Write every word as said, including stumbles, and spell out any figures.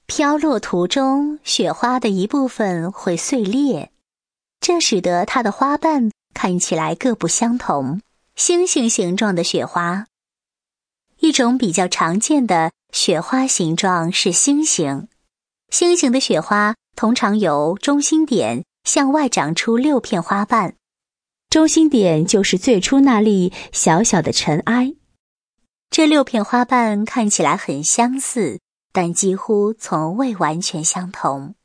飘落途中，雪花的一部分会碎裂，这使得它的花瓣看起来各不相同。星星形状的雪花，一种比较常见的雪花形状是星形。星形的雪花通常由中心点向外长出六片花瓣， 中心点就是最初那粒小小的尘埃。 这六片花瓣看起来很相似，但几乎从未完全相同。